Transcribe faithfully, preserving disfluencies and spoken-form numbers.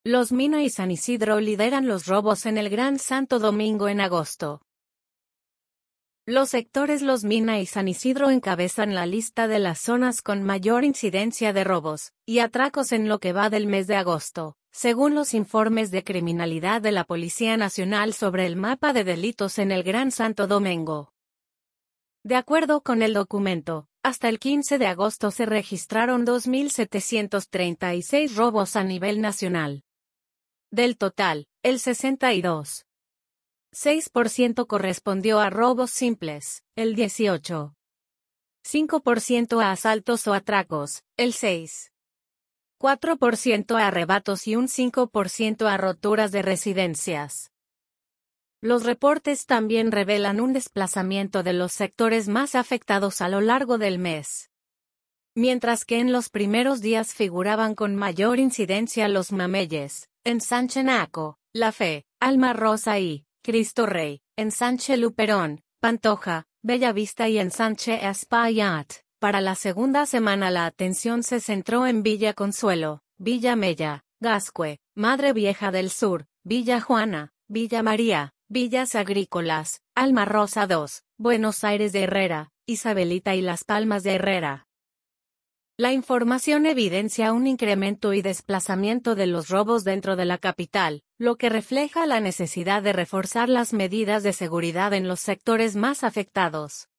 Los Mina y San Isidro lideran los robos en el Gran Santo Domingo en agosto. Los sectores Los Mina y San Isidro encabezan la lista de las zonas con mayor incidencia de robos y atracos en lo que va del mes de agosto, según los informes de criminalidad de la Policía Nacional sobre el mapa de delitos en el Gran Santo Domingo. De acuerdo con el documento, hasta el quince de agosto se registraron dos mil setecientos treinta y seis robos a nivel nacional. Del total, el sesenta y dos punto seis por ciento correspondió a robos simples, el dieciocho punto cinco por ciento a asaltos o atracos, el seis punto cuatro por ciento a arrebatos y un cinco por ciento a roturas de residencias. Los reportes también revelan un desplazamiento de los sectores más afectados a lo largo del mes. Mientras que en los primeros días figuraban con mayor incidencia los mameyes, Ensanche Naco, La Fe, Alma Rosa y Cristo Rey, Ensanche Luperón, Pantoja, Bella Vista y Ensanche Espaillat. Para la segunda semana la atención se centró en Villa Consuelo, Villa Mella, Gascue, Madre Vieja del Sur, Villa Juana, Villa María, Villas Agrícolas, Alma Rosa dos, Buenos Aires de Herrera, Isabelita y Las Palmas de Herrera. La información evidencia un incremento y desplazamiento de los robos dentro de la capital, lo que refleja la necesidad de reforzar las medidas de seguridad en los sectores más afectados.